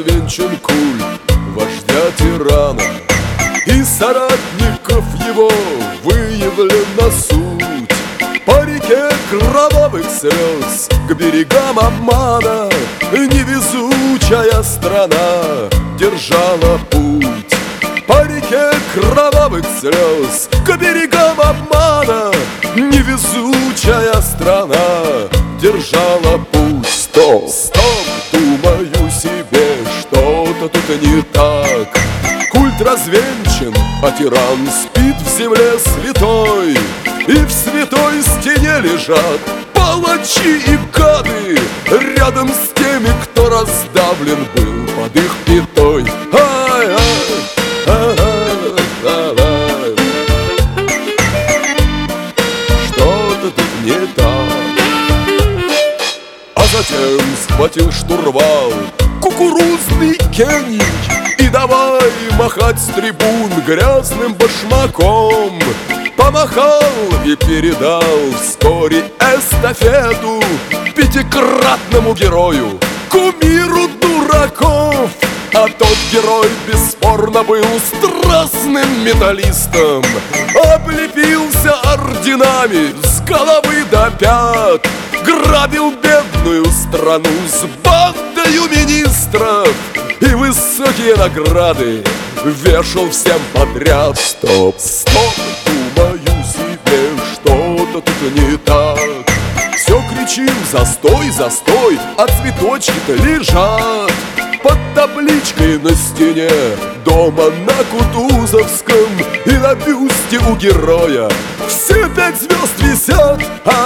развенчан культ вождя-тирана, и соратников его выявлена суть. По реке кровавых слез к берегам обмана невезучая страна держала путь. По реке кровавых слез к берегам обмана невезучая страна держала путь. Стоп, стоп, думаю себе, что-то тут не так. Культ развенчан, а тиран спит в земле святой, и в святой стене лежат палачи и гады рядом с теми, кто раздавлен был под их пятой. Что-то тут не так. А затем схватил штурвал кукурузный гений и давай махать с трибун грязным башмаком. Помахал и передал вскоре эстафету пятикратному герою, кумиру дураков. А тот герой бесспорно был страстным металлистом, облепился орденами с головы до пят, грабил бедную страну с бандою министров и высокие награды вешал всем подряд. Стоп, стоп, думаю себе, что-то тут не так. Все кричим: застой, застой, а цветочки-то лежат под табличкой на стене дома на Кутузовском, и на бюсте у героя все 5 звезд висят.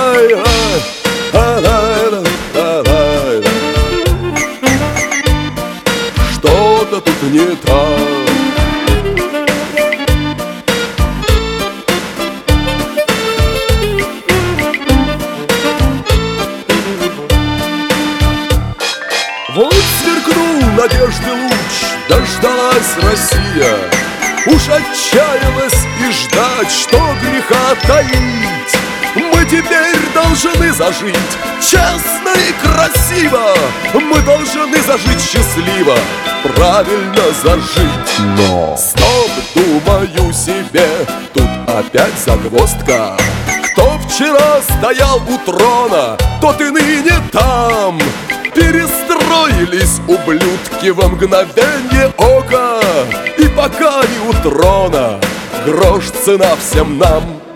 Что-то тут не так. Вот сверкнул надежды луч, дождалась Россия. Уж отчаялась и ждать, что греха таить. Мы теперь должны зажить честно и красиво. Мы должны зажить счастливо, правильно зажить. Но стоп, думаю себе, тут опять загвоздка. Кто вчера стоял у трона, тот и ныне там. Перестроились ублюдки во мгновенье ока, и пока не у трона грош цена всем нам.